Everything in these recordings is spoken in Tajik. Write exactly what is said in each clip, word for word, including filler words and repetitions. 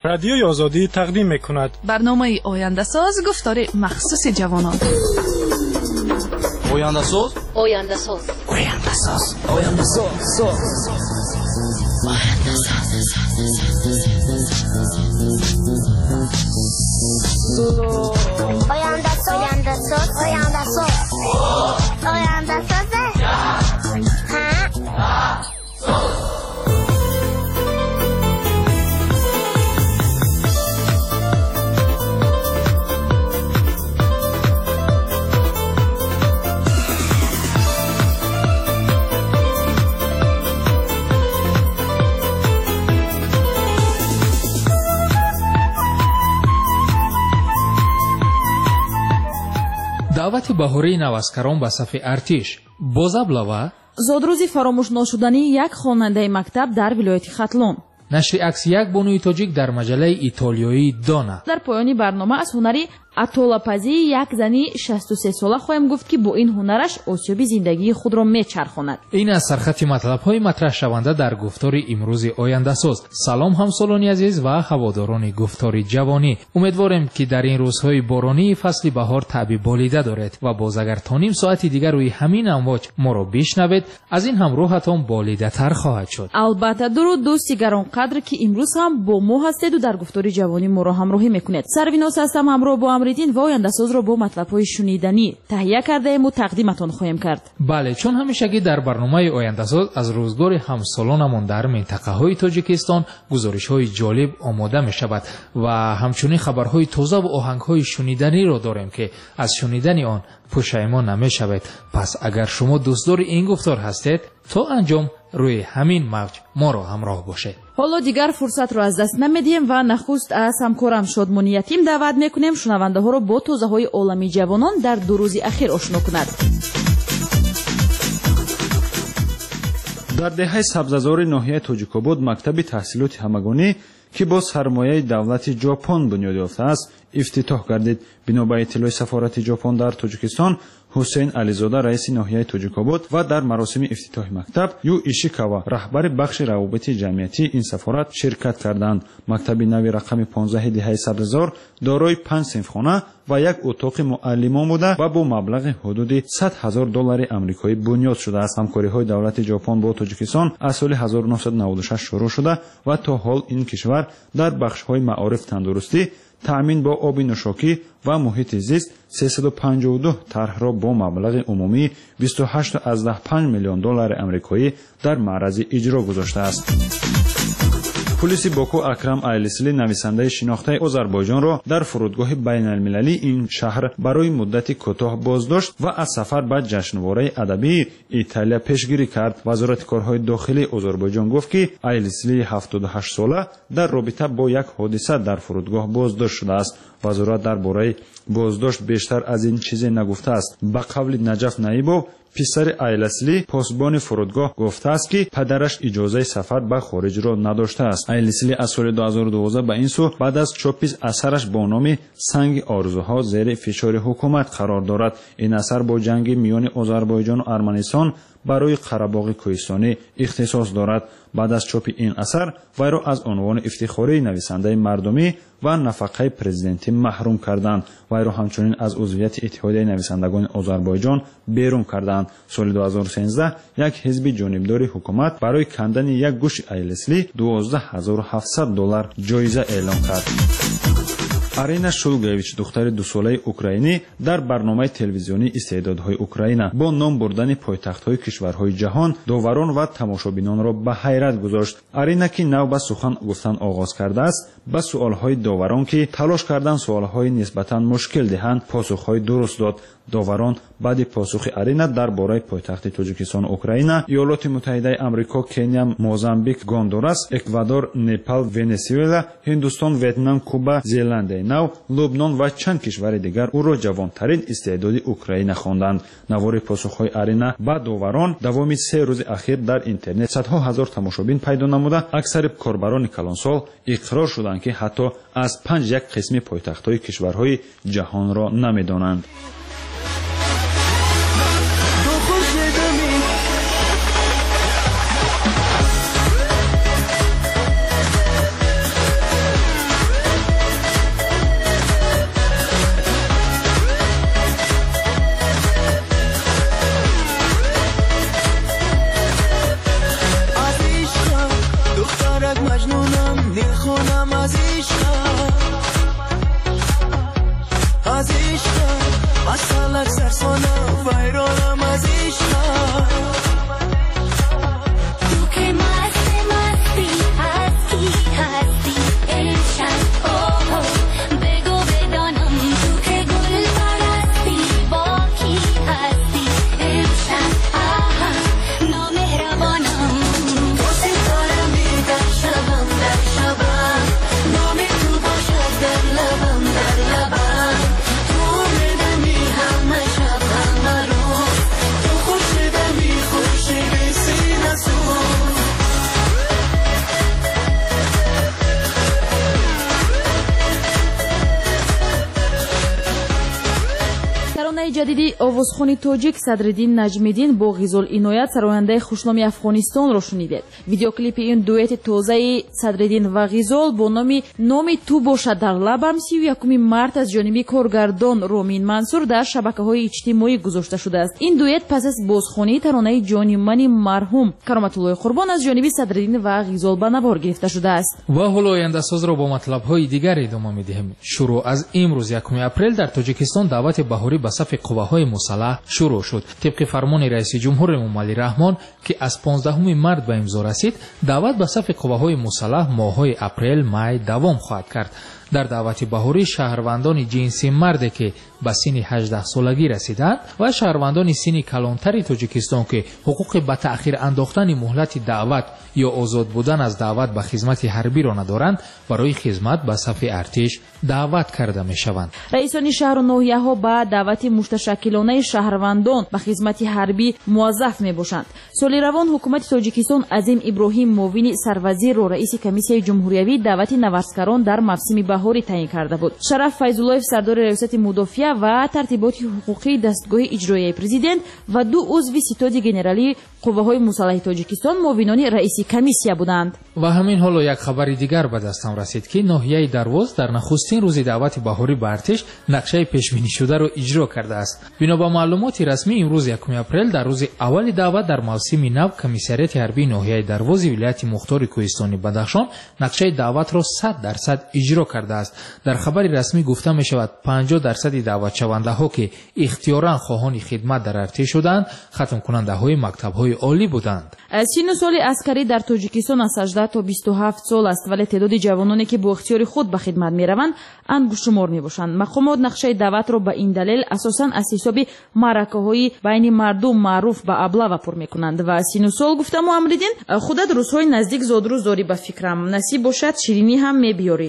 رادیوی آزادی تقدیم می‌کند برنامه آینده ساز گفتار مخصوص جوانان. آینده ساز آینده ساز آینده ساز آینده ساز آینده ساز آینده ساز آینده ساز آینده ساز آینده ساز даъвати баҳории навазкарон ба сафи артиш бозаблава зодрӯзи фаромӯшношудании як хонандаи мактаб дар вилояти хатлон. нашри акси як бонуи тоҷик дар маҷалаи итолиёии дона. дар поёни барнома аз ҳунари атолапазии як зани шасту се сола хоҳем гуфт ки бо ин ҳунараш осёби зиндагии худро мечархонад. ин аз сархати матлабҳои матраҳшаванда дар гуфтори имрӯзи ояндасоз. салом ҳамсолони азиз ва ҳаводорони гуфтори ҷавонӣ. умедворем ки дар ин рӯзҳои боронии фасли баҳор таъби болида доред ва боз агар то ним соати дигар рӯи ҳамин амвоҷ моро бишнавед, аз ин ҳам рӯҳатон болидатар хоҳад шуд. албатта дуруд дӯсти гаронқадр ки имрӯз ҳам бо мо ҳастеду дар гуфтори ҷавонӣ моро ҳамроҳӣ мекунед. сарвинос ҳастам, ҳамроҳ бо амридин ва ояндасозро бо матлабҳои шуниданӣ таҳия кардаему тақдиматон хоҳем кард. бале, чун ҳамешагӣ дар барномаи ояндасоз аз рӯзгори ҳамсолонамон дар минтақаҳои тоҷикистон гузоришҳои ҷолиб омода мешавад ва ҳамчунин хабарҳои тозаву оҳангҳои шуниданиро дорем ки аз шунидани он пушаймон намешавед. пас агар шумо дӯстдори ин гуфтор ҳастед, то анҷом рӯи ҳамин мавҷ моро ҳамроҳ бошед. ҳоло дигар фурсатро аз даст намедиҳем ва нахуст аз ҳамкорам Шодмони Ятим даъват мекунем шунавандаҳоро бо тозаҳои оламии ҷавонон дар ду рӯзи ахир ошно кунад. дар деҳаи сабзазори ноҳияи Тоҷикобод мактаби таҳсилоти ҳамагонӣ ки бо сармояи давлати ҷопон бунёд ёфтааст, ифтитоҳ гардид. бино ба иттилои сафорати ҷопон дар Тоҷикистон, ҳусейн Ализода раиси ноҳияи Тоҷикобод ва дар маросими ифтитоҳи мактаб Ю Ишикава раҳбари бахши равобити ҷамъиятии ин сафорат ширкат карданд. мактаби нави рақами понздаҳи деҳаи Сабзазор дорои панҷ синфхона ва як утоқи муаллимон буда ва бо маблағи ҳудуди сад ҳазор доллари амрикоӣ бунёд шудааст. ҳамкориҳои давлати ҷопон бо Тоҷикистон аз соли ҳазору наҳсад наводу шаш шурӯъ шуда ва то ҳол ин кишвар дар бахшҳои маориф, тандурустӣ, таъмин бо оби нӯшокӣ ва муҳити зист сесаду панҷоҳу ду тарҳро бо маблағи умумии бисту ҳашт аздаҳ панҷ миллион доллари амрикоӣ дар маърази иҷро гузоштааст. пулиси Боку Акрам Айлисли нависандаи шинохтаи Озарбойҷонро дар фурудгоҳи байналмилалии ин шаҳр барои муддати кӯтоҳ боздошт ва аз сафар ба ҷашнвораи адабии Италия пешгирӣ кард. вазорати корҳои дохилии Озарбойҷон гуфт ки Айлисли ҳафтоду ҳашт сола дар робита бо як ҳодиса дар фурудгоҳ боздошт шудааст. вазорат дар бораи боздошт бештар аз ин чизе нагуфтааст. ба қавли Наҷаф Наибов, писари Айлисли, посбони фурудгоҳ гуфтааст ки падараш иҷозаи сафар ба хориҷро надоштааст. Айлисли аз соли ду ҳазору дувоздаҳ ба ин су баъд аз чопи асараш бо номи Санги орзуҳо зери фишори ҳукумат қарор дорад. ин асар бо ҷанги миёни Озарбойҷону Арманистон барои Қарабоғи Кӯҳистонӣ ихтисос дорад. баъд аз чопи ин асар вайро аз унвони ифтихории нависандаи мардумӣ ва нафақаи президентӣ маҳрум карданд. вайро ҳамчунин аз узвияти иттиҳодияи нависандагони Озарбойҷон берун карданд. соли ду ҳазору сенздаҳ як ҳизби ҷонибдори ҳукумат барои кандани як гӯши Айлисли дувоздаҳ ҳазору ҳафтсад доллар ҷоиза эълон кард. Арина Шулгевич, духтари дусолаи украинӣ, дар барномаи телевизионии истеъдодҳои Украина бо ном бурдани пойтахтҳои кишварҳои ҷаҳон доварон ва тамошобинонро ба ҳайрат гузошт. Арина ки нав ба сухан гуфтан оғоз кардааст, ба суолҳои доварон ки талош кардан суолҳои нисбатан мушкил диҳанд, посухҳои дуруст дод. доварон баъди посухи Арина дар бораи пойтахти Тоҷикистону Украина, Иёлоти Муттаҳидаи Амрико, Кения, Мозамбик, Гондурас, Эквадор, Непал, Венесуэла, Ҳиндустон, Ветнам, Куба, Зеландияи Нав, Лубнон ва чанд кишвари дигар ӯро ҷавонтарин истеъдоди Украина хонданд. Навори посухҳои Арина ба доварон давоми се рӯзи ахир дар интернет садҳо ҳазор тамошобин пайдо намуда, аксари корбарони калонсол иқрор шуданд ки ҳатто аз панҷ як қисми пойтахтҳои кишварҳои ҷаҳонро намедонанд. ویرانم از عشقم از عشقم اصلا سرسانم ویرانم از عشقم تو که مست مستی هستی هستی عشق اوه بگو بدانم تو که گل پرستی با کی هستی عشق آها نامهربانم تو ستاره می در شبم در شبم نام تو باشد در لبم در لبم تو بدمی همه شب همه روز تو خوش دمی خوش سینه سوز таронаи ҷадиди овозхони тоҷик Садриддин Наҷмиддин бо Ғизол Иноят сарояндаи хушноми Афғонистонро шунидед. Видеоклипи ин дуэти тозаи Садриддин ва Ғизол бо номи номи ту бошад дар лабам си якуми март аз ҷониби коргардон Ромин Мансур дар шабакаҳои иҷтимоӣ гузошта шудааст. Ин дуэт пас аз бозхонии таронаи ҷони мани марҳум Кароматуллои Қурбон аз ҷониби Садриддин ва Ғизол ба навор гирифта шудааст. ва ҳоло ояндасозро бо матлабҳои дигар идома медиҳем. шурӯъ аз имрӯз якуми апрел дар Тоҷикистон давати баҳорӣ ба сафи қувваҳои мусаллаҳ шурӯъ шуд. тибқи фармони раиси ҷумҳур Эмомалӣ Раҳмон ки аз понздаҳуми март ба имзо расид, даъват ба сафи қувваҳои мусаллаҳ моҳҳои апрел май давом хоҳад кард. дар даъвати баҳорӣ шаҳрвандони ҷинси марде ки ба синни ҳаждаҳсолагӣ расиданд ва шаҳрвандони синни калонтари Тоҷикистон ки ҳуқуқи ба таъхир андохтани муҳлати даъват ё озод будан аз даъват ба хизмати ҳарбиро надоранд, барои хизмат ба сафи артиш даъват карда мешаванд. раисони шаҳру ноҳияҳо ба даъвати мушташаккилонаи шаҳрвандон ба хизмати ҳарбӣ муаззаф мебошанд. соли равон ҳукумати Тоҷикистон Азим Иброҳим муовини сарвазирро раиси комиссияи ҷумҳуриявӣ даъвати наварскарон дар мавсими баҳорӣ таъин карда буд. Шараф Файзуллоев сардори раёсати мудофиа ва тартиботи ҳуқуқии дастгоҳи иҷроияи президент ва ду узви ситоди генералии қувваҳои мусаллаҳи Тоҷикистон муовинони раиси комиссия буданд. ва ҳамин ҳоло як хабари дигар ба дастам расид ки ноҳияи Дарвоз дар нахустин рӯзи даъвати баҳорӣ ба артиш нақшаи пешбинишударо иҷро кардааст. бино ба маълумоти расмӣ имрӯз якуми апрел дар рӯзи аввали даъват дар мавсими нав комиссарияти ҳарбии ноҳияи Дарвози вилояти Мухтори Кӯҳистони Бадахшон нақшаи даъватро сад дарсад иҷро кардааст. дар хабари расмӣ гуфта мешавад панҷоҳ дарсади даъватшавандаҳо ки ихтиёран хоҳони хидмат дар артиш шуданд хатмкунандаҳои мактабҳои олӣ буданд. синну соли аскарӣ дар Тоҷикистон аз ҳаждаҳ то бисту ҳафт сол аст, вале теъдоди ҷавононе ки бо ихтиёри худ ба хидмат мераванд ангушумор мебошанд. мақомот нақшаи даъватро ба ин далел асосан аз ҳисоби маъракаҳои байни мардум маъруф ба аблава пур мекунанд. ва синну сол гуфтаму Амриддин худат рӯзҳои наздик зодрӯз дорӣ ба фикрам, насиб бошад ширинӣ ҳам мебиёрӣ.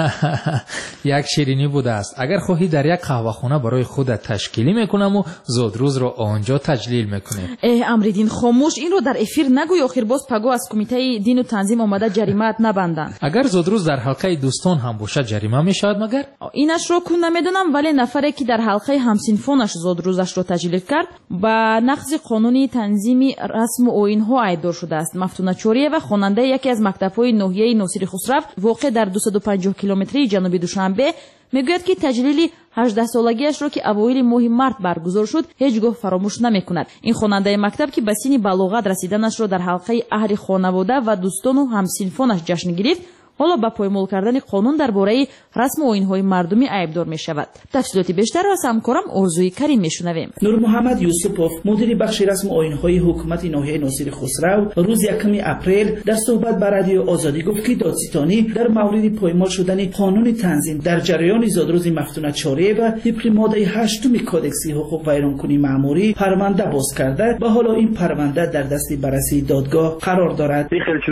як ширинӣ будааст. агар хоҳӣ дар як қаҳвахона барои худат ташкилӣ мекунаму зодрӯзро онҷо таҷлил мекунем. э Амриддин хомӯш, инро дар эфир нагӯй, охир боз паго аз кумитаи дину танзим омада ҷаримаат набанданд. агар зодрӯз дар ҳалқаи дӯстон ҳам бошад ҷарима мешавад магар? инашро кун намедонам, вале нафаре ки дар ҳалқаи ҳамсинфонаш зодрӯзашро таҷлил кард ба нақзи қонуни танзими расму оинҳо айбдор шудааст. Мафтуна Чориева, хонандаи яке аз мактабҳои ноҳияи Носири Хусрав воқеъ дар дусаду панҷоҳ километрии ҷануби Душанбе мегӯяд ки таҷлили ҳаждаҳсолагиашро ки авоили моҳи март баргузор шуд ҳеҷ гоҳ фаромӯш намекунад. ин хонандаи мактаб ки ба синни балоғат расиданашро дар ҳалқаи аҳли хонавода ва дӯстону ҳамсинфонаш ҷашн гирифт, ҳоло ба поймол кардани қонун дар бораи расму оинҳои мардумӣ айбдор мешавад. тафсилоти бештарро аз ҳамкорам Орзуи Карим мешунавем. Нурмуҳаммад Юсупов, мудири бахши расму оинҳои ҳукумати ноҳияи Носири Хусрав, рӯзи якуми апрел дар суҳбат ба радиои Озодӣ гуфт ки додситонӣ дар мавриди поймол шудани қонуни танзим дар ҷараёни зодрӯзи Мафтуна Чориева тибқи моддаи ҳаштуми кодекси ҳуқуқ вайронкунӣ маъмурӣ парванда боз карда ва ҳоло ин парванда дар дасти баррасии додгоҳ қарор дорад.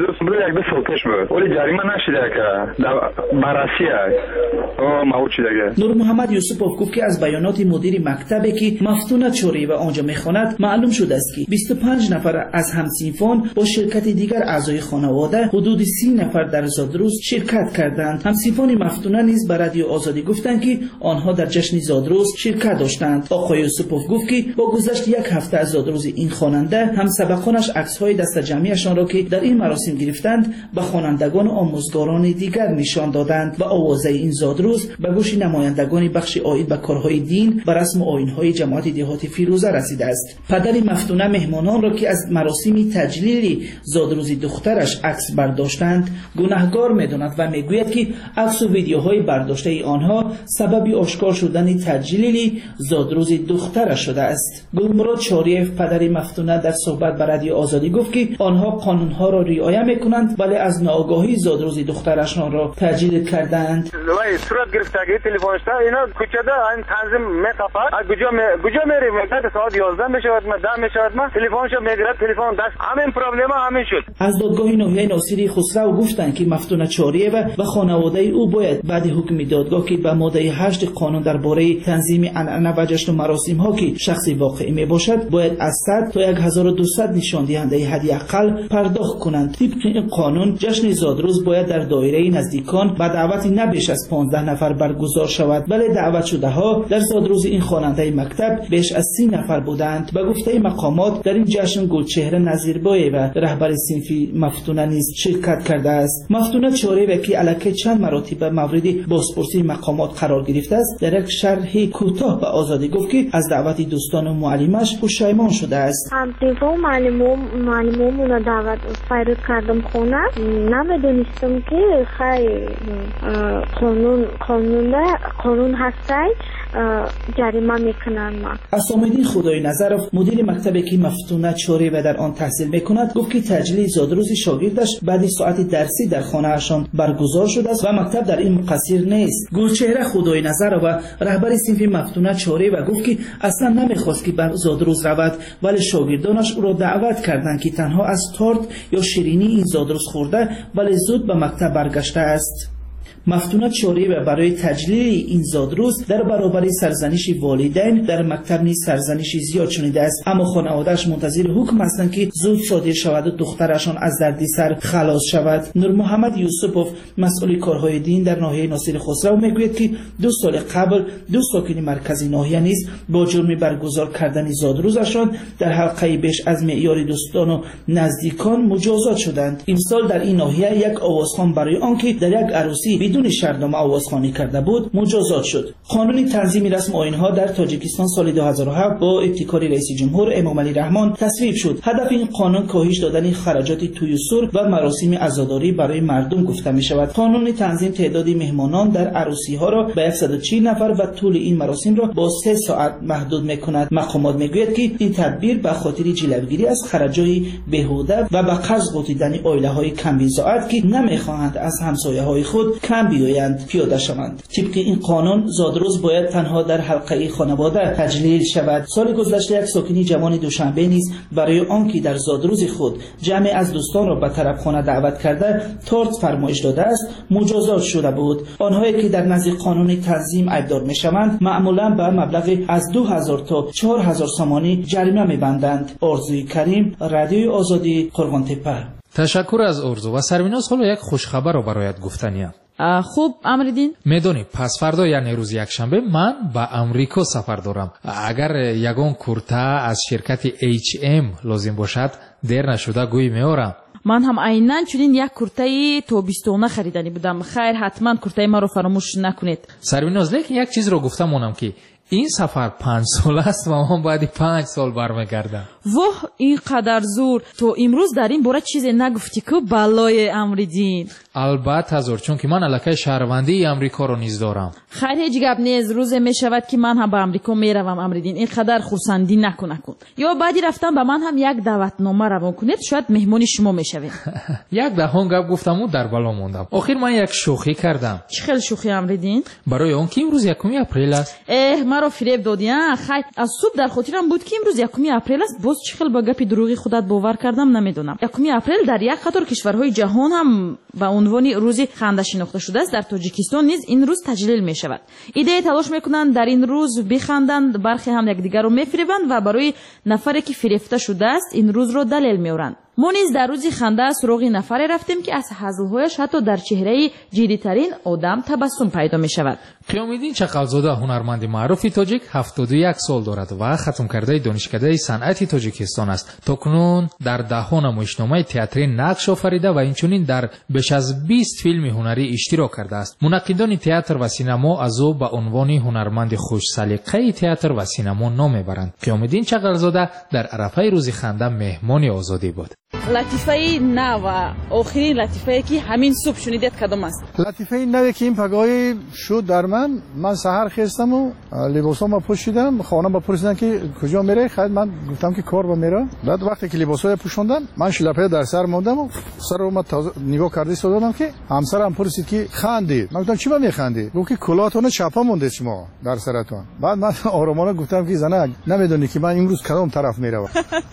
Нурмуҳаммад Юсупов гуфт ки аз баёноти мудири мактабе ки Мафтуна Чориева онҷо мехонад маълум шудааст ки бисту панҷ нафар аз ҳамсинфон бо ширкати дигар аъзои хонавода ҳудуди си нафар дар зодрӯз ширкат карданд. ҳамсинфони Мафтуна низ ба радиои Озодӣ гуфтанд ки онҳо дар ҷашни зодрӯз ширкат доштанд. оқои Юсупов гуфт ки бо гузашти як ҳафта аз зодрӯзи ин хонанда ҳамсабақонаш аксҳои дастаҷамъиашонро ки дар ин маросим гирифтанд ба хонандагон омӯзгор هزاران دیگر نشان دادند و آوازه این زادروز به گوش نمایندگان بخش عاید به کارهای دین و رسم و آیین‌های جماعت دهات فیروزه رسیده است. پدر مفتونه مهمانان را که از مراسم تجلیل زادروز دخترش عکس برداشتند گناهکار می‌داند و میگوید که عکس و ویدیوهای برداشته آنها سبب آشکار شدن تجلیل زادروز دخترش شده است. گلمراد چاریف پدر مفتونه در صحبت با رادیو آزادی گفت که آنها قانونها را رعایت می‌کنند ولی از ناآگاهی زادروز دخترشان را تجلیل کردند. وای صورت گرفتگی تلفنش اینا کوچه این تنظیم می‌خواد کجا کجا میریم تا ساعت یازده میشود ما ده میشود ما تلفنشو میگیرد تلفن دست همین پرابلم همین شد. از دادگاه ناحیه ناصری خسرو گفتند که مفتونه چاریف و خانواده او باید بعد حکم دادگاه که به ماده هشت قانون درباره تنظیم عنعنه و جشن و مراسم ها که شخصی واقعی می باشد باید از صد تا هزار و دویست نشان دهنده حداقل پرداخت کنند. طبق این قانون جشن زادروز باید در دایره نزدیکان با دعوت نه بیش از پانزده نفر برگزار شود، ولی دعوت شده ها در زادروز این خواننده مکتب بیش از سی نفر بودند. به گفته مقامات در این جشن گلچهره نظیربای و رهبر صنفی مفتونه نیز شرکت کرده است. مفتونه چاریف که الکی چند مراتب مورد بازپرسی مقامات قرار گرفته است در یک شرح کوتاه به آزادی گفت که از دعوت دوستان و معلمش پشیمان شده است. همتیفو معلمو معلمومون دعوت فرود کردم خونه نمیدونستم که خیلی قانون قانون قانون هستی جریمه میکنن. ما اسامالدین خدای نظرов مدیر مکتبی که مفتونه چاریف در آن تحصیل میکند گفت که تجلیل زادروز شاگردش بعد ساعت درسی در خانه‌شان برگزار شده است و مکتب در این مقصر نیست. گلچهره خدای نظرov رهبر صنف مفتونه چاریف گفت که اصلا نمیخواست که بر زادروز رود ولی شاگردانش او را دعوت کردند که تنها از تارت یا شیرینی این زادروز خورده ولی زود به مکتب برگشته است. مفتونه چاریف برای تجلیل این زادروز در برابر سرزنش والدین در مکتب نیز سرزنش زیاد شنیده است، اما خانواده‌اش منتظر حکم هستند که زود صادر شود و دخترشان از دردسر خلاص شود. نور محمد یوسفوف مسئول کارهای دین در ناحیه ناصری خسرو میگوید که دو سال قبل دو ساکن مرکزی ناحیه نیز با جرم برگزار کردن زادروزشان در حلقه بیش از معیار دوستان و نزدیکان مجازات شدند. این سال در این ناحیه یک آوازخوان برای آنکه در یک عروسی بدون شرطنامه آوازخوانی کرده بود مجازات شد. قانون تنظیم رسم آیین‌ها در تاجیکستان سال دو هزار و هفت با ابتکار رئیس جمهور امام علی رحمان تصویب شد. هدف این قانون کاهش دادن خراجات توی و سر و مراسم عزاداری برای مردم گفته می شود. قانون تنظیم تعداد مهمانان در عروسی ها را به صد و چهل نفر و طول این مراسم را با سه ساعت محدود می کند. مقامات میگوید که این تدبیر به خاطر جلوگیری از خراجات بیهوده و به قرض غوطیدن عائله های کم بضاعت که نمیخواهند از همسایه های خود کم بیایند پیاده شوند. طبق این قانون زادروز باید تنها در حلقه خانواده تجلیل شود. سال گذشته یک ساکنی جوان دوشنبه نیز برای آنکه در زادروز خود جمع از دوستان را به طرف خانه دعوت کرده تارت فرمایش داده است مجازات شده بود. آنهایی که در نزد قانون تنظیم ایبدار میشوند معمولا به مبلغ از دو هزار تا چهار هزار سامانی جریمه میبندند. آرزوی کریم، رادیوی آزادی، قرغانتپه. تشکر از آرزو و سریناز. حالا یک خوشخبر رو برایت گفتنیم. خوب امردین میدونی پس فردا یعنی روز یکشنبه من به امریکا سفر دارم. اگر یگان کورتا از شرکت ایچ ام لازم باشد دیر نشده گوی میارم. من هم عیناً چنین یک کورتای تابستانه خریدنی بودم. خیر حتما کورتای ما رو فراموش نکنید. سریناز لیکن یک چیز رو گفتم اونم که این سفر پنج سال است و من بعد پنج سال برمیگردم. واه این قدر زور. تو امروز در این باره چیزی نگفتی که بلای امردین؟ البته زور، چون که من الکی شهروندی امریکا رو نیز دارم. خیر هیچ گپ نیست. روز می شود که من هم به امریکا میروم امردین. این قدر خرسندی نکن نکن. یا بعدی رفتم به من هم یک دعوتنامه روان کنید شاید مهمون شما میشویم. یک دهان گپ گفتم و در بالا موندم. آخر من یک شوخی کردم. چه خیلی شوخی امردین؟ برای اون که امروز یکم اپریل است. اه مرا فریب دادی ها. خیر از صبح در خاطرم بود که امروز یکم اپریل است. باز چه خیلی با گپی دروغی خودت باور کردم نمیدونم. یکم اپریل در یک قطار کشورهای جهان هم به عنوان روز خنده شناخته شده است. در تاجیکستان نیز این روز تجلیل می شود. ایده تلاش میکنند در این روز بخندند، برخی هم یکدیگر رو میفریبند و برای نفری که فریفته شده است این روز رو دلیل میارند. ما نیز در روز خنده سراغ نفری رفتیم که از هزل‌هایش حتی در چهره جدی‌ترین آدم تبسم پیدا می‌شود. قیام‌الدین چغلزاده هنرمند معروف تاجیک هفتاد و یک سال دارد و ختم کرده دانشکده صنعت تاجیکستان است. تاکنون در ده‌ها نمایشنامه تئاتری نقش آفریده و اینچنین در بیش از بیست فیلم هنری اشتراک کرده است. منقدان تئاتر و سینما از او به عنوان هنرمند خوش سلیقه تئاتر و سینما نام میبرند. قیام‌الدین چغلزاده در عرفه روز خنده مهمان آزادی بود. لطیفه نو و آخرین لطیفه که همین صبح شنیدید کدام است؟ لطیفه نوی که این پگاهی شد در من من سحر خستم و لباسامو پوشیدم. خانم بپرسیدن که کجا میره، خیلی من گفتم که کار با میره. بعد وقتی که لباسای پوشوندم من شلپه در سر موندم و سر رو ما نگاه کردی دادم که همسرم پرسید که خندید. من گفتم چی با میخندی؟ گفت که کلاهتون چپا مونده شما در سرتون. بعد من آرامانه گفتم که زنک نمیدونی که من امروز کدام طرف میروم.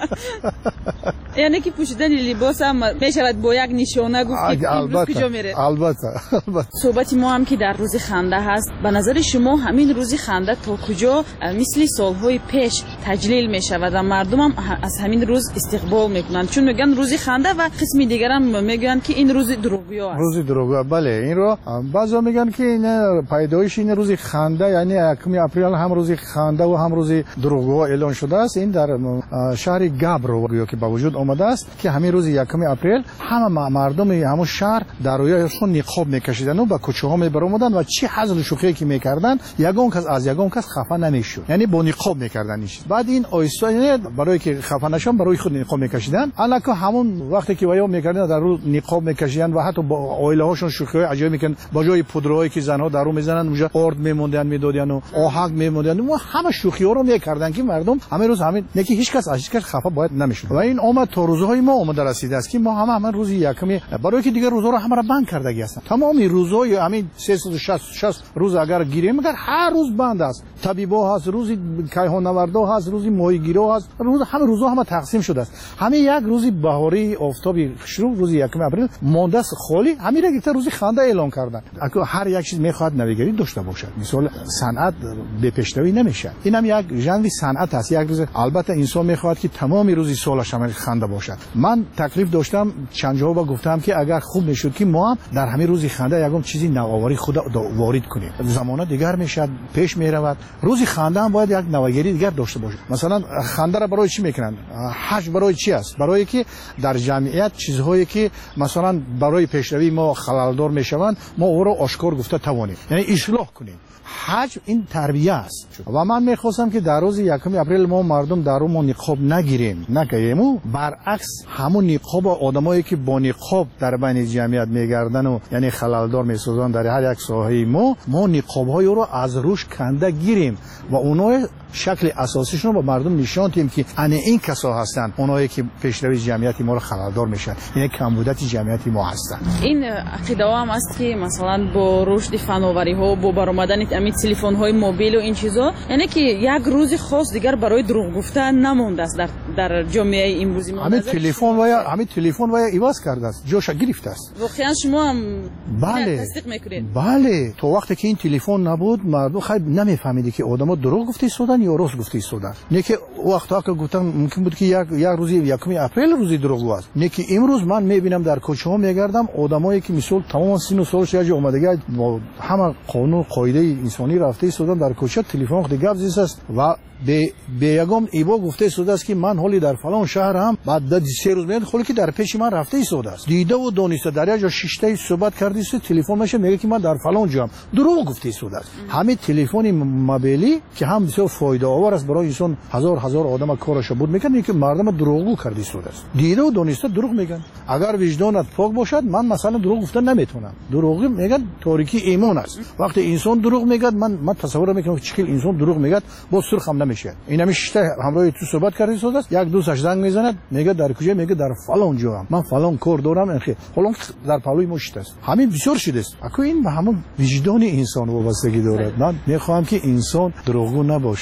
یعنی که پوشیدن لباس هم میشود با یک نشانه گفت که امروز کجا میره. البته البته صحبت ما هم که در روز خنده هست. به نظر شما همین روز خنده تا کجا مثل سالهای پیش تجلیل میشود و مردم هم از همین روز استقبال میکنند؟ چون میگن روز خنده و قسمی دیگر هم میگن که این روز دروغگو است. روز دروغگو، بله. این رو بعضا میگن که این پیدایش این روز خنده یعنی یکم اپریل هم روز خنده و هم روز دروغگو اعلان شده است. این در شهر گابرو که با وجود آمده است که همین روز یکم اپریل همه مردم همون شهر در رویشون نقاب میکشیدن و با کوچه ها میبرمودن و چی حزل و شوخی که میکردن یگان کس از یگان کس خفه نمیشد، یعنی با نقاب میکردن. بعد این آیسته برای که خفه نشن برای خود نقاب میکشیدن. الکه همون وقتی که ویا میکردن در روز نقاب میکشیدن و حتی با عائله هاشون شوخی های عجیب میکنن. با جای پودرهایی که زنها درو میزنن اونجا آرد میموندن میدادن و آهک میموندن و همه شوخی ها رو میکردن که مردم همین روز همین نکی هیچ کس از هیچ کس خفه باید نمیشد. و این آمد تا روزهای ما اومده رسیده است که ما همه همه روز یکم برای که دیگه روزها رو همه را بند کردگی هستن. تمام روزهای همین سیصد و شصت روز اگر گیریم اگر هر روز بند است. طبیبا هست، روزی کیهانوردا هست، روزی ماهیگیرا هست، روز همه روزها همه تقسیم شده است. همه یک روزی بهاری آفتابی شروع روز یکم اپریل مانده است خالی. همین را که روزی خنده اعلان کردن. اگه هر یک چیز میخواد نویگری داشته باشد. مثلا صنعت به پیشروی نمیشه. اینم یک ژانر صنعت است. یک روز البته انسان میخواد که تمام روزی سالش هم خنده باشد. من تکلیف داشتم چند جا با گفتم که اگر خوب میشد که ما هم در همین روزی خنده یکم چیزی نوآوری خدا وارد کنیم. زمانه دیگر میشد پیش میرود. روزی خنده هم باید یک نوآوری دیگر داشته باشه. مثلا خنده را برای چی میکنن؟ حج برای چی است؟ برای که در جمعیت چیزهایی که مثلا برای پیشروی ما خلالدار میشوند ما او را آشکار گفته توانیم، یعنی اصلاح کنیم. حج این تربیه است و من میخواستم که در روز یکم اپریل ما مردم در اون نقاب نگیریم نگیریم و برعکس همون نقاب آدمایی که با نقاب در بین جمعیت میگردن و یعنی خلالدار میسازن در هر یک ساحه ما ما نقاب‌های رو از روش کنده گیریم و اونها شکل اساسیشون رو به مردم نشان دهیم که ان این کسا هستن اونایی که پیشروی جمعیت ما رو خلالدار میشن، یعنی کمبودت جمعیت ما هستن. این عقیده هم است که مثلا با رشد فناوری ها با برآمدن همین تلفن های موبیل و این چیزا یعنی که یک روز خاص دیگر برای دروغ گفتن نمونده است در در جامعه امروزی ما. همین تلفن و یا همین تلفن و یا ایواز کرده است، جوش گرفته است. واقعا شما هم بله تصدیق میکنید؟ بله، تو وقتی که این تلفن نبود مردم خیلی نمیفهمیدی که آدما دروغ گفته ایستادن یا راست گفته ایستادن. نه که وقتا که گفتن ممکن بود که یک یک روزی یکم اپریل روزی دروغ است. نه که امروز من میبینم در کوچه ها میگردم آدمایی که مثلا تمام سن و سالش یه اومدگی با همه قانون قاعده انسانی رفته ایستادن در کوچه تلفن وقتی گپ زیست است و به به یگام ایبا گفته ایستاده است که من حالی در فلان شهرم بعد ده سه روز میاد خالی که در پیش من رفته ایستاده است دیده و دانسته در یا شش تا صحبت کردی است تلفن میشه میگه که من در فلان جام دروغ گفته ایستاده است. همین تلفن موبیلی که هم بسیار فایده آور است برای انسان هزار هزار آدم کارش بود میکنه که مردم دروغگو کرده ایستاده است. دیده و دانسته دروغ میگن. اگر وجدانت پاک باشد من مثلا دروغ گفتن نمیتونم. دروغ میگن تاریکی ایمان است. وقتی انسان دروغ میگه من من تصور میکنم که چیکل انسان دروغ میگه با سرخم نمیشه. این همیشه همراه تو صحبت کردی است است یک دوستش زنگ میزنه میگه در کجا میگه در فلان جا من فلان کار دارم اخی فلان در پلوی مشت است. همین بسیار شده است. اكو این به همون وجدان انسان وابستگی دارد. من میخوام که انسان دروغگو نباشد.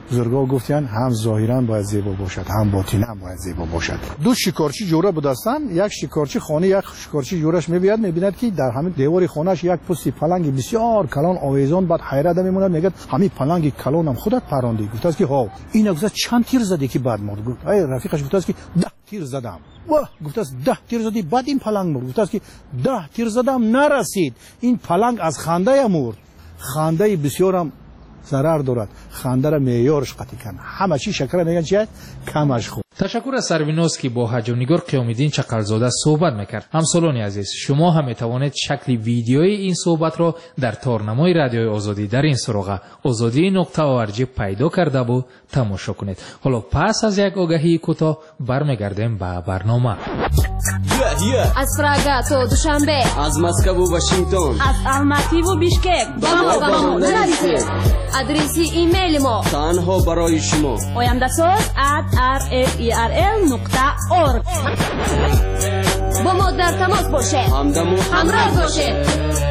بزرگا گفتن هم ظاهرا باید زیبا باشد هم باطنا باید زیبا باشد. دو شکارچی جوره بودستان، یک شکارچی خانه یک شکارچی جورش میبیاد میبیند که در همین دیوار خانهش یک پستی پلنگ بسیار کلان آویزان، بعد حیرت میموند میگه همین پلنگ کلانم خودت پراندی؟ گفت است که ها. این گفت چند تیر زدی که بعد مرد؟ گفت ای رفیقش گفت است که ده تیر زدم. واه گفت است ده تیر زدی بعد این پلنگ مرد؟ گفت است که ده تیر زدم نرسید، این پلنگ از خنده مرد. خنده بسیارم ضرر دارد، خنده را معیارش قطع کن، همه چی شکر میگن چیه کمش خوب. تشکر از سروینوس که با حاج نگار قیام‌الدین چقرزاده صحبت میکرد. همسالان عزیز، شما هم میتوانید شکل ویدیوی این صحبت را در تارنمای رادیوی آزادی در این سراغ آزادی نقطه او ار جی پیدا کرده و تماشا کنید. حالا پس از یک آگهی کوتاه برمیگردیم به برنامه. از پراگ تا دوشنبه، از مسکو و واشنگتن، از الماتی و بیشکک، با ما نویسید. ادرسی ایمیل ما تنها برای شما oyandasaz at r f e r l نقطه org. با ما در تماس باشه، همراه باشه.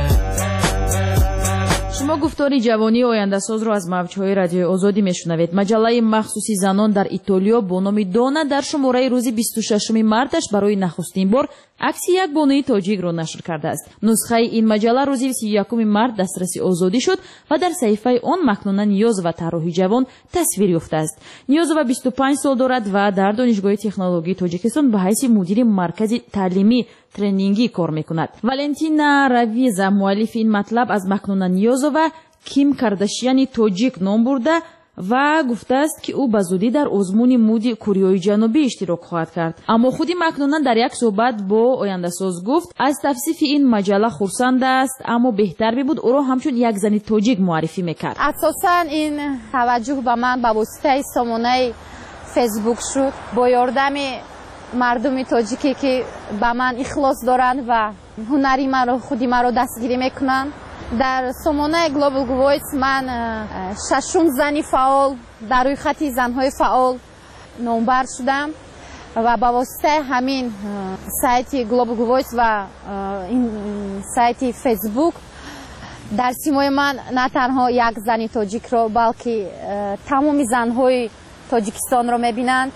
شما گفتاری جوانی آینده ساز رو از موج‌های رادیو آزادی میشنوید. مجله مخصوصی زنان در ایتالیا با نام دونا در شماره روز بیست و ششم مارتش برای نخستین بار عکس یک بانوی تاجیک را نشر کرده است. نسخه این مجله روز سی و یکم مارت دسترس آزادی شد و در صحیفه آن مکنون نیاز و طراحی جوان تصویر یافته است. نیاز و بیست و پنج سال دارد و در دانشگاه تکنولوژی تاجیکستان به حیث مدیر مرکز تعلیمی ترنینگی کار میکند. والنتینا راویزا مؤلف این مطلب از مکنون نیاز و کیم کارداشیان تاجیک نام برده و گفته است که او به زودی در آزمون مود کره جنوبی اشتراک خواهد کرد. اما خودی مکنونن در یک صحبت با آینده ساز گفت از توصیف این مجله خرسند است، اما بهتر بود او را همچون یک زن تاجیک معرفی میکرد. اساساً این توجه به من به واسطه سامانه فیسبوک شد، با یاردم مردم تاجیکی که به من اخلاص دارند و هنری مرا خودی مرا دستگیری میکنند. در سامانه گلوبال وایس من ششم زنی فعال در روی خط زنهای فعال نامبر شدم و با واسطه همین سایت گلوبال وایس و این سایت فیسبوک در سیمای من نه تنها یک زنی تاجیک را بلکه تمام زنهای تاجیکستان را میبینند.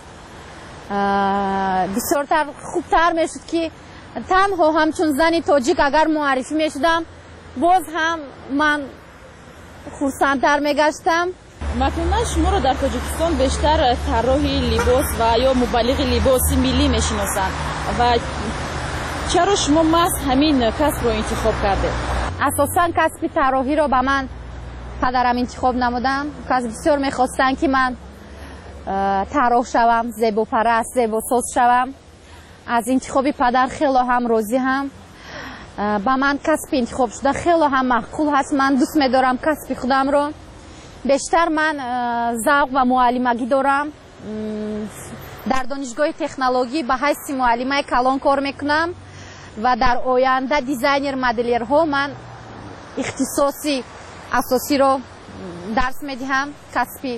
بسیارتر خوبتر میشد که تنها همچون زنی تاجیک اگر معرفی میشدم باز هم من خرسندتر میگشتم. مکنون شما را در تاجیکستان بیشتر طراحی لباس و یا مبلغ لباس ملی میشناسند و چرا شما محض همین کسب را انتخاب کرده؟ اساساً کسب طراحی را به من پدرم انتخاب نمودم. کس بسیار میخواستن که من طراح شوم، زیبا پرست، زیبا ساز شوم. از انتخاب پدر خیلی هم راضی هم. با من کسب انتخاب شده خیلی هم معقول هست. من دوست می‌دارم کسب خودم رو. بیشتر من ذوق و معلمگی دارم. در دانشگاه تکنولوژی به حیث معلمه کلان کار میکنم و در آینده دیزاینر مدلرها من اختصاصی اساسی رو درس میدهم، کسب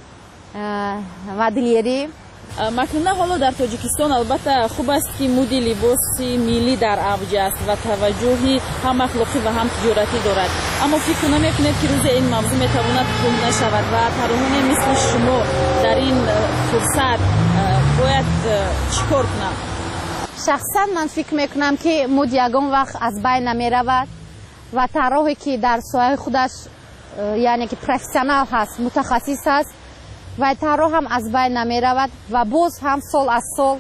مدلیری. مکنون حالا در تاجیکستان البته خوب است که مد لباس ملی در اوج است و توجهی هم اخلاقی و هم تجارتی دارد، اما فکر نمی‌کنید که روز این موضوع میتواند کند نشود و طراحان مثل شما در این فرصت باید چیکار کنم؟ شخصا من فکر میکنم که مد یگان وقت از بین نمیرود و طراحی که در ساحه خودش یعنی که پروفسیونال هست، متخصص هست و طراح هم از بین نمی رود و باز هم سال از سال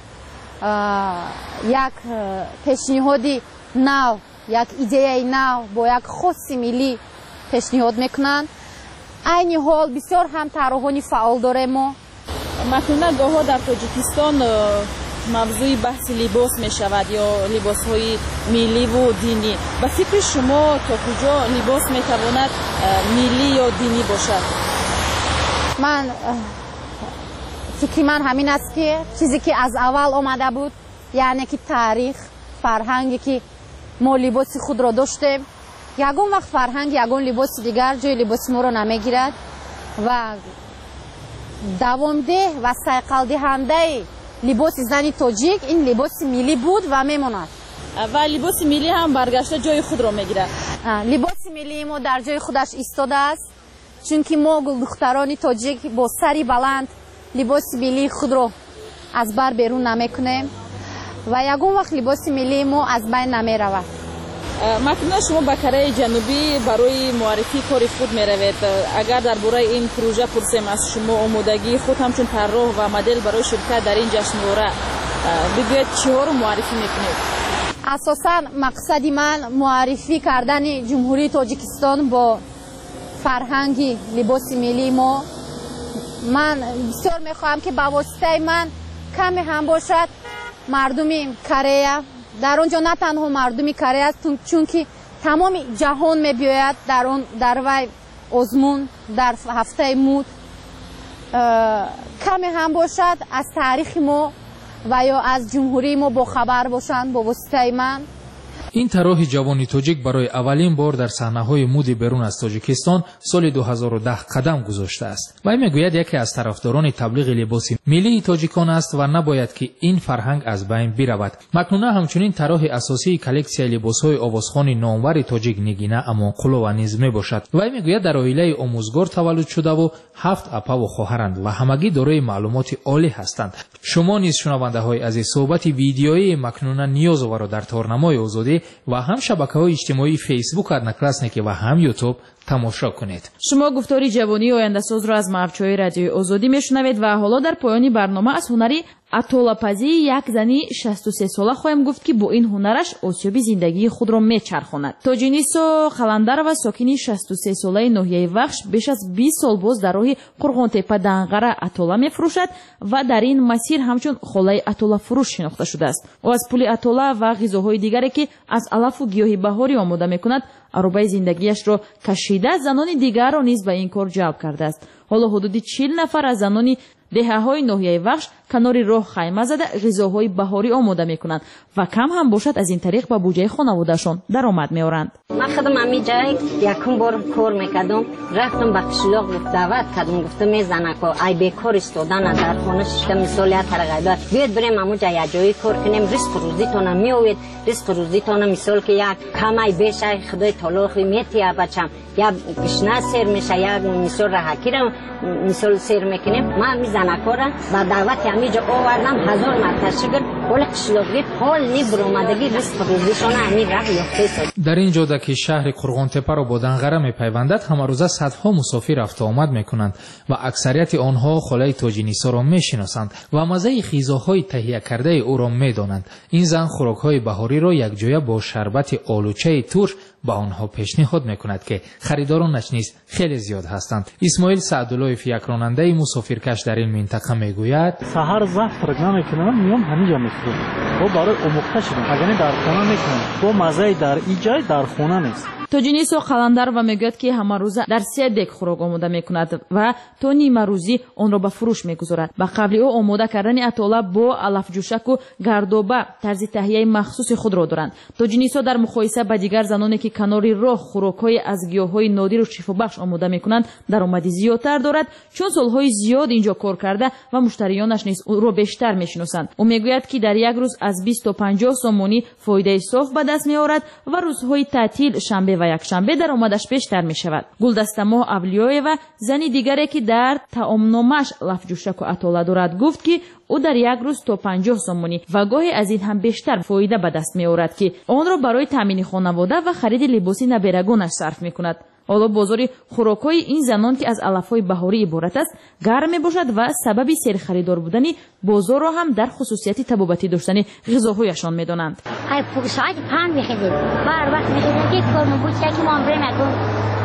یک پیشنهادی نو، یک ایده نو با یک خاص ملی پیشنهاد میکنند. این حال بسیار هم طراحان فعال داریم ما. مکنون گاه‌ها در تاجیکستان موضوع بحث لباس می شود یا لباس های ملی و دینی. به فکر شما تا کجا لباس می تواند ملی یا دینی باشد؟ من فکر من همین است که چیزی که از اول آمده بود، یعنی که تاریخ، فرهنگی که ما لباس خود را داشتیم، یگان وقت فرهنگ یگان لباس دیگر جای لباس ما را نمیگیرد و دوامده و سیقل دهنده لباس زنی تاجیک این لباس ملی بود و میماند و لباس ملی هم برگشته جای خود را میگیرد. لباس ملی ما در جای خودش ایستاده است، чунки мо духтарони тоҷик бо сари баланд либоси миллии худро аз бар берун намекунем ва ягон вақт либоси миллии мо аз байн намеравад. макнуна шумо ба Кореяи ҷанубӣ барои муаррифии кори худ меравед. агар дар бораи ин пурӯжа пурсем аз шумо омодагии худ ҳамчун тарроҳ ва модел барои ширкат дар ин ҷашнвора бигӯед чиҳоро муаррифӣ мекунед? асосан мақсади ман муаррифӣ кардани ҷумҳурии Тоҷикистон бо фарҳанги либоси миллии мо. ман бисёр мехоҳам ки ба воситаи ман каме ҳам бошад мардуми Корея, дар он ҷо на танҳо мардуми Корея аст, чунки тамоми ҷаҳон мебиёяд дар он дар вай озмун дар ҳафтаи муд. каме ҳам бошад аз таърихи мо ва ё аз ҷумҳурии мо бохабар бошанд бо воситаи ман. ин тарроҳи ҷавони тоҷик барои аввалин бор дар саҳнаҳои муди берун аз Тоҷикистон соли ду ҳазору даҳ қадам гузоштааст. вай мегӯяд яке аз тарафдорони таблиғи либоси миллии тоҷикон аст ва набояд ки ин фарҳанг аз байн биравад. макнуна ҳамчунин тарроҳи асосии коллексияи либосҳои овозхони номвари тоҷик Нигина Амонқулова низ мебошад. вай мегӯяд дар оилаи омӯзгор таваллуд шудаву ҳафт апаву хоҳаранд ва ҳамагӣ дорои маълумоти олӣ ҳастанд. шумо низ шунавандаҳои азиз соҳбати видеоии Макнуна Ниёзованро дар торнамои озодӣ ва ҳам шабакаҳои иҷтимоии фейсбук одноклассники ва ҳам ютуб тамошо кунед. шумо гуфтори ҷавонии ояндасозро аз мавҷҳои радиои озодӣ мешунавед ва ҳоло дар поёни барнома аз ҳунари атолапазии як зани шасту се сола хоҳем гуфт ки бо ин ҳунараш осёби зиндагии худро мечархонад. Тоҷинисо Қаландарова сокини шасту се солаи ноҳияи Вахш беш аз бист сол боз дар роҳи Қурғонтепа Данғара атола мефурӯшад ва дар ин масир ҳамчун холаи атолафурӯш шинохта шудааст. ӯ аз пули атола ва ғизоҳои дигаре ки аз алафу гиёҳи баҳорӣ омода мекунад аробаи зиндагиашро кашида, занони дигарро низ ба ин кор ҷалб кардааст. ҳоло ҳудуди чил нафар аз занони деҳаҳои ноҳияи Вахш канори роҳ хайма зада ғизоҳои баҳорӣ омода мекунанд ва кам ҳам бошад аз ин тариқ ба буҷаи хонаводаашон даромад меоранд. ман худам ҳами ҷай якум бор кор мекардам, рафтам ба қишлоқ даъват кардам, гуфтам мезанако ай бекор истодана дар хона шишта мисол як қарағайда биёд бирем амуҷа як ҷои кор кунем, ризқу рӯзитона меовед, ризқу рӯзитона мисол ки як камай бешай худои толохи метия бачам як гишна сер меша як мисол раҳакира мисол сер мекунем. ман мизанакора ба даъвати ҳамиҷа овардам ҳазор марта шукр ҳоли қишлоқӣ ҳол ни буромадагӣ ризқу рӯзишона ҳамин раҳ ёфтаисад. дар ин ҷода ки шаҳри Қурғонтепаро бо Данғара мепайвандад ҳамарӯза садҳо мусофир рафтуомад мекунанд ва аксарияти онҳо холаи Тоҷинисоро мешиносанд ва маззаи ғизоҳои таҳия кардаи ӯро медонанд. ин зан хӯрокҳои баҳориро якҷоя бо шарбати олучаи турш ба онҳо пешниҳод мекунад ки харидоронаш низ хеле зиёд ҳастанд. исмоил Саъдуллоев, як ронандаи мусофиркаш дар ин минтақа мегӯяд: саҳар завтрак намекунам, миём ҳамиҷа мехӯрам. бо барои омӯхта шудам, агани дар хона мекунам, бо маззаи дар иҷай дар хона нест. Тоҷинисо Қаландарова мегӯяд ки ҳамарӯза дар се дек хӯрок омода мекунад ва то нимарӯзӣ онро ба фурӯш мегузорад. ба қавли ӯ омода кардани атола бо алафҷӯшаку гардоба тарзи таҳияи махсуси худро доранд. Тоҷинисо дар муқоиса ба дигар заноне ки канори роҳ хӯрокҳои аз гиёҳҳои нодиру шифобахш омода мекунанд даромади зиёдтар дорад, чун солҳои зиёд ин ҷо кор карда ва муштариёнаш низ ӯро бештар мешиносанд. ӯ мегӯяд ки дар як рӯз аз бист то панҷоҳ сомонӣ фоидаи соф ба даст меорад ва рӯзҳои таътил шанбе ва якшанбе даромадаш бештар мешавад. Гулдастамоҳ Авлиёева, зани дигаре ки дар таомномааш лафҷӯшаку атола дорад, гуфт ки ӯ дар як рӯз то панҷоҳ сомонӣ ва гоҳе аз ин ҳам бештар фоида ба даст меорад ки онро барои таъмини хонавода ва хариди либоси наберагонаш сарф мекунад. ҳоло бозори хӯрокҳои ин занон ки аз алафҳои баҳорӣ иборат аст гарм мебошад ва сабаби серхаридор будани бозорро ҳам дар хусусияти табобатӣ доштани ғизоҳояшон медонанд. ساعت پنج میخیزیم بر وقت میخیزیم که کار مبود که ما هم بریم اکن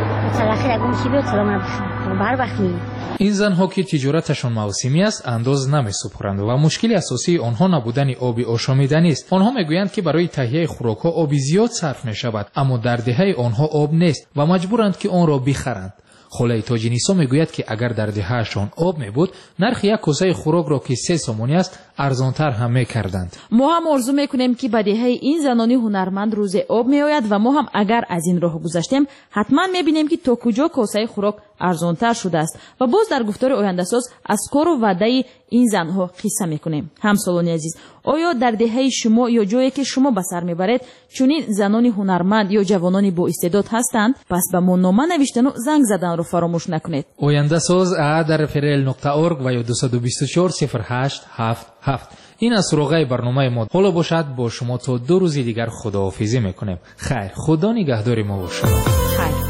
متلخی اکن چی بیاد سلام نبخشم بر وقت میگیم. ин занҳо ки тиҷораташон мавсимӣ аст андоз намесупуранд ва мушкили асосии онҳо набудани оби ошомиданист. онҳо мегӯянд ки барои таҳияи хӯрокҳо оби зиёд сарф мешавад, аммо дар деҳаи онҳо об нест ва маҷбуранд ки онро бихаранд. холаи Тоҷинисо мегӯяд ки агар дар деҳаашон об мебуд, нархи як косаи хӯрокро ки се сомонӣ аст арзонтар ҳам мекарданд. мо ҳам орзу мекунем ки ба деҳаи ин занони ҳунарманд рӯзе об меояд ва мо ҳам агар аз ин роҳ гузаштем ҳатман мебинем ки то куҷо косаи хӯрок арзонтар шудааст ва боз дар гуфтори ояндасоз аз кору ваъдаи ин занҳо қисса мекунем. ҳамсолони азиз, آیا در دهه شما یا جایی که شما به سر میبرید چنین زنان هنرمند یا جوانان با استعداد هستند؟ پس به ما نامه نوشتن و زنگ زدن رو فراموش نکنید. آینده ساز در فرل نقطه اورگ و یا دو دو چهار صفر هشت هفت هفت. این از سراغه برنامه ما. حالا باشد با شما تا دو روزی دیگر خداحافظی میکنیم. خیر، خدا نگهدار ما باشد. خیر.